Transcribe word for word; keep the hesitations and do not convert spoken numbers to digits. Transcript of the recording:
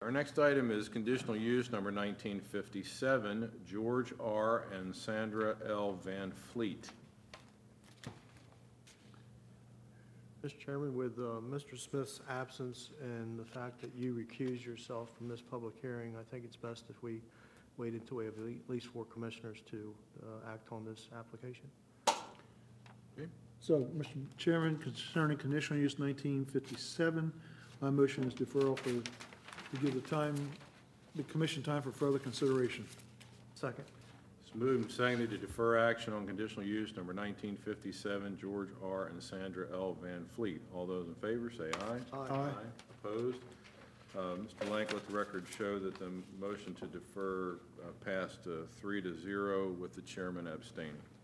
Our next item is conditional use number nineteen fifty-seven, George R. and Sandra L. Van Fleet. Mister Chairman, with uh, Mister Smith's absence and the fact that you recused yourself from this public hearing, I think it's best if we wait until we have at least four commissioners to uh, act on this application. Okay. So, Mister Chairman, concerning conditional use nineteen fifty-seven, my motion is deferral for, to give the time, the commission time for further consideration. Second. It's moved and seconded to defer action on conditional use number nineteen fifty-seven, George R. and Sandra L. Van Fleet. All those in favor say aye. Aye. Aye. Opposed? Uh, Mister Blank, let the record show that the motion to defer uh, passed uh, three to zero with the chairman abstaining.